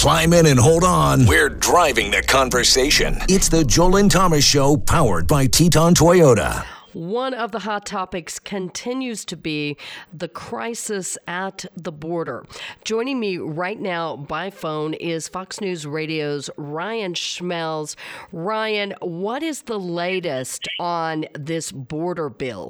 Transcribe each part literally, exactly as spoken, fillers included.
Climb in and hold on. We're driving the conversation. It's the Joel and Thomas Show, powered by Teton Toyota. One of the hot topics continues to be the crisis at the border. Joining me right now by phone is Fox News Radio's Ryan Schmelz. Ryan, what is the latest on this border bill?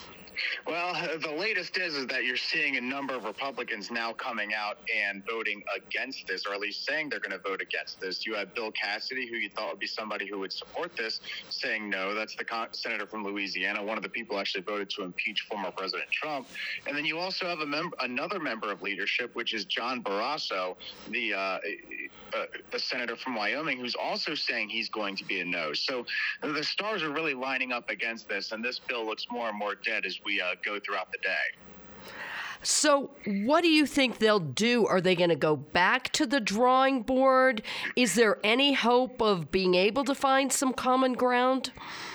Well, the latest is, is that you're seeing a number of Republicans now coming out and voting against this, or at least saying they're going to vote against this. You have Bill Cassidy, who you thought would be somebody who would support this, saying no. That's the con- senator from Louisiana, one of the people actually voted to impeach former President Trump. And then you also have a mem- another member of leadership, which is John Barrasso, the, uh, uh, the senator from Wyoming, who's also saying he's going to be a no. So the stars are really lining up against this, and this bill looks more and more dead as we uh, go throughout the day. So what do you think they'll do? Are they going to go back to the drawing board? Is there any hope of being able to find some common ground?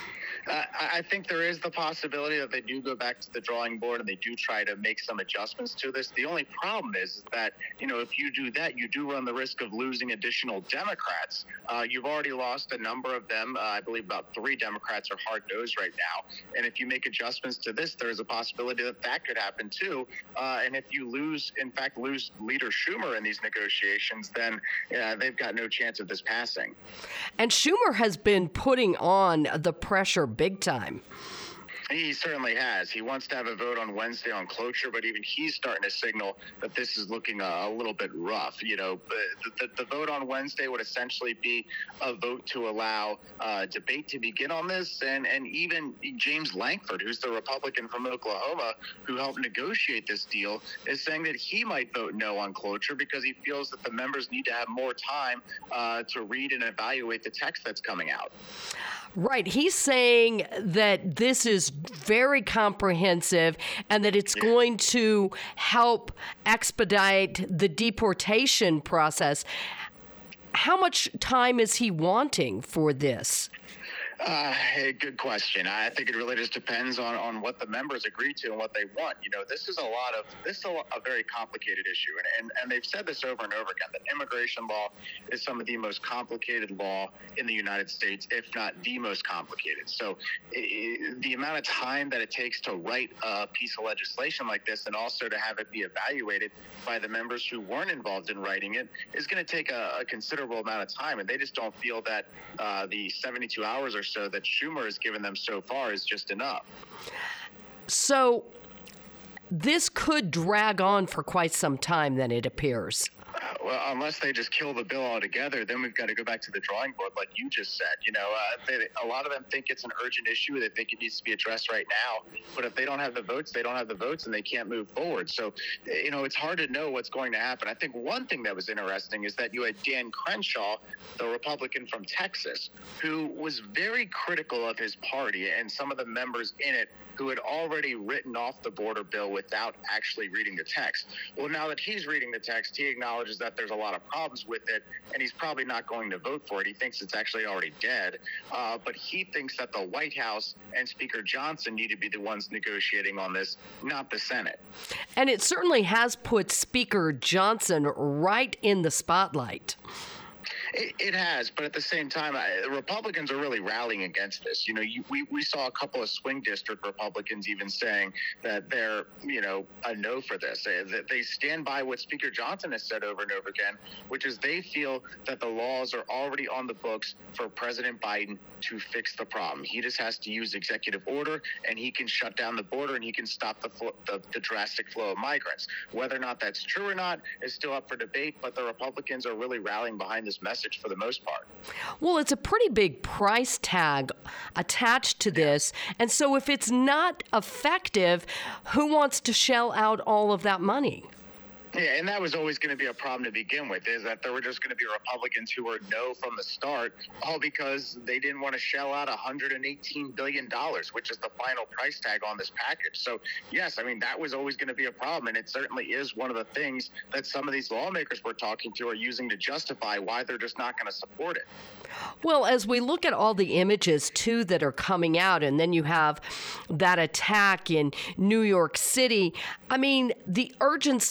Uh, I think there is the possibility that they do go back to the drawing board and they do try to make some adjustments to this. The only problem is, is that, you know, if you do that, you do run the risk of losing additional Democrats. Uh, you've already lost a number of them. Uh, I believe about three Democrats are hard-nosed right now. And if you make adjustments to this, there's a possibility that that could happen too. Uh, and if you lose, in fact, lose Leader Schumer in these negotiations, then uh, they've got no chance of this passing. And Schumer has been putting on the pressure big time. He certainly has. He wants to have a vote on Wednesday on cloture, but even he's starting to signal that this is looking a, a little bit rough. You know, the, the, the vote on Wednesday would essentially be a vote to allow uh, debate to begin on this. And, and even James Lankford, who's the Republican from Oklahoma who helped negotiate this deal, is saying that he might vote no on cloture because he feels that the members need to have more time uh, to read and evaluate the text that's coming out. Right. He's saying that this is very comprehensive and that it's going to help expedite the deportation process. How much time is he wanting for this? Uh, hey, good question. I think it really just depends on, on what the members agree to and what they want. You know, this is a lot of, this is a, a very complicated issue. And, and, and they've said this over and over again, that immigration law is some of the most complicated law in the United States, if not the most complicated. So I, the amount of time that it takes to write a piece of legislation like this and also to have it be evaluated by the members who weren't involved in writing it is going to take a, a considerable amount of time. And they just don't feel that uh, the seventy-two hours or so that Schumer has given them so far is just enough. So this could drag on for quite some time, then, it appears. Well, unless they just kill the bill altogether, then we've got to go back to the drawing board, like you just said. You know, uh, they, a lot of them think it's an urgent issue. They think it needs to be addressed right now. But if they don't have the votes, they don't have the votes, and they can't move forward. So, you know, it's hard to know what's going to happen. I think one thing that was interesting is that you had Dan Crenshaw, the Republican from Texas, who was very critical of his party and some of the members in it who had already written off the border bill without actually reading the text. Well, now that he's reading the text, he acknowledges that there's a lot of problems with it, and he's probably not going to vote for it. He thinks it's actually already dead. Uh, but he thinks that the White House and Speaker Johnson need to be the ones negotiating on this, not the Senate. And it certainly has put Speaker Johnson right in the spotlight. It, it has, but at the same time, I, Republicans are really rallying against this. You know, you, we, we saw a couple of swing district Republicans even saying that they're, you know, a no for this. They, that they stand by what Speaker Johnson has said over and over again, which is they feel that the laws are already on the books for President Biden to fix the problem. He just has to use executive order, and he can shut down the border, and he can stop the, flo- the, the drastic flow of migrants. Whether or not that's true or not is still up for debate, but the Republicans are really rallying behind this message for the most part. Well, it's a pretty big price tag attached to this. And so if it's not effective, who wants to shell out all of that money? Yeah, and that was always going to be a problem to begin with, is that there were just going to be Republicans who were no from the start, all because they didn't want to shell out one hundred eighteen billion dollars, which is the final price tag on this package. So, yes, I mean, that was always going to be a problem, and it certainly is one of the things that some of these lawmakers we're talking to are using to justify why they're just not going to support it. Well, as we look at all the images, too, that are coming out, and then you have that attack in New York City, I mean, the urgency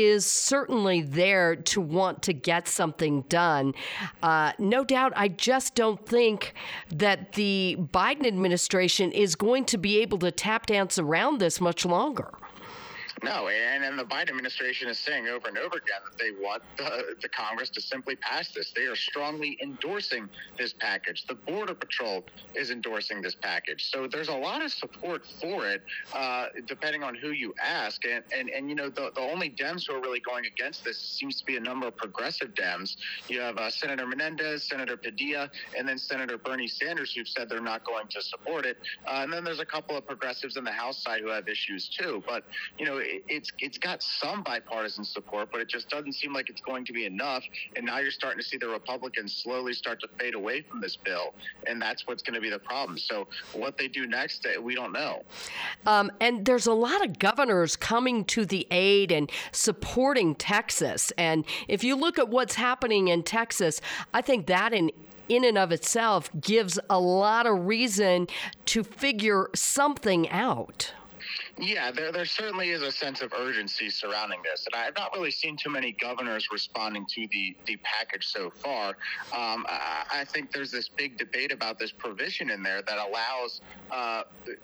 is certainly there to want to get something done. Uh, no doubt, I just don't think that the Biden administration is going to be able to tap dance around this much longer. No, and, and the Biden administration is saying over and over again that they want the, the Congress to simply pass this. They are strongly endorsing this package. The Border Patrol is endorsing this package. So there's a lot of support for it, uh, depending on who you ask. And, and, and you know, the, the only Dems who are really going against this seems to be a number of progressive Dems. You have uh, Senator Menendez, Senator Padilla, and then Senator Bernie Sanders, who've said they're not going to support it. Uh, and then there's a couple of progressives in the House side who have issues too. But, you know, it's it's got some bipartisan support, but it just doesn't seem like it's going to be enough. And now you're starting to see the Republicans slowly start to fade away from this bill, and that's what's going to be the problem. So what they do next, we don't know. Um, and there's a lot of governors coming to the aid and supporting Texas. And if you look at what's happening in Texas, I think that in in and of itself gives a lot of reason to figure something out. Yeah, there there certainly is a sense of urgency surrounding this, and I have not really seen too many governors responding to the, the package so far. Um, I, I think there's this big debate about this provision in there that allows uh,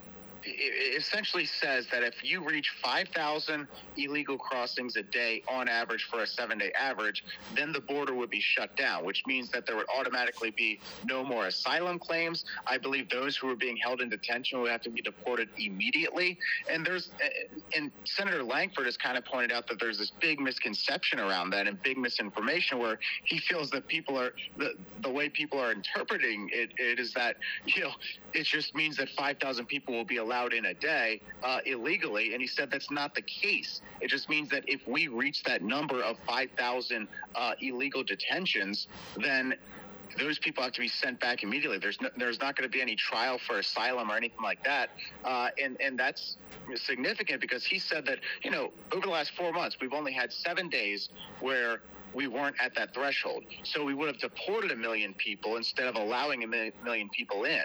it essentially says that if you reach five thousand illegal crossings a day on average for a seven-day average, then the border would be shut down, which means that there would automatically be no more asylum claims. I believe those who are being held in detention would have to be deported immediately. And there's, and Senator Lankford has kind of pointed out that there's this big misconception around that and big misinformation where he feels that people are, the, the way people are interpreting it, it is that, you know, it just means that five thousand people will be allowed allowed in a day uh, illegally, and he said that's not the case. It just means that if we reach that number of five thousand uh, illegal detentions, then those people have to be sent back immediately. There's no, there's not going to be any trial for asylum or anything like that, uh, and and that's significant because he said that, you know, over the last four months we've only had seven days where we weren't at that threshold, so we would have deported a million people instead of allowing a million people in.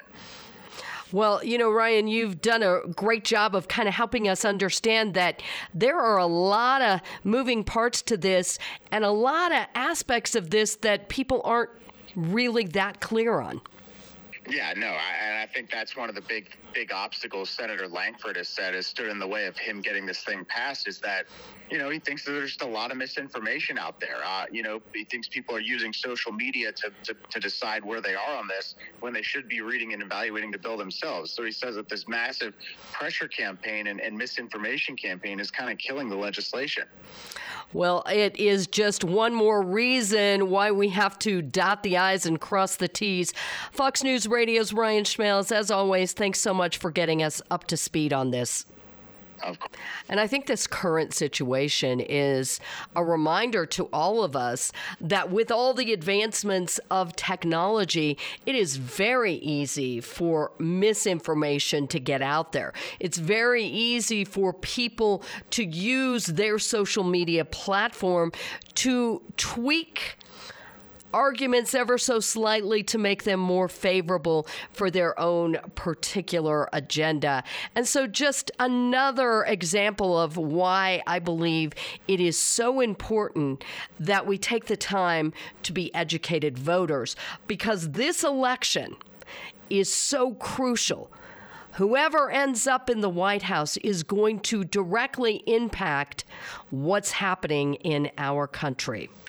Well, you know, Ryan, you've done a great job of kind of helping us understand that there are a lot of moving parts to this and a lot of aspects of this that people aren't really that clear on. Yeah, no, I, and I think that's one of the big, big obstacles Senator Lankford has said has stood in the way of him getting this thing passed is that, you know, he thinks that there's just a lot of misinformation out there. Uh, you know, he thinks people are using social media to, to, to decide where they are on this when they should be reading and evaluating the bill themselves. So he says that this massive pressure campaign and, and misinformation campaign is kind of killing the legislation. Well, it is just one more reason why we have to dot the I's and cross the T's. Fox News Radio's Ryan Schmelz, as always, thanks so much for getting us up to speed on this. Of course. And I think this current situation is a reminder to all of us that with all the advancements of technology, it is very easy for misinformation to get out there. It's very easy for people to use their social media platform to tweak arguments ever so slightly to make them more favorable for their own particular agenda. And so just another example of why I believe it is so important that we take the time to be educated voters, because this election is so crucial. Whoever ends up in the White House is going to directly impact what's happening in our country.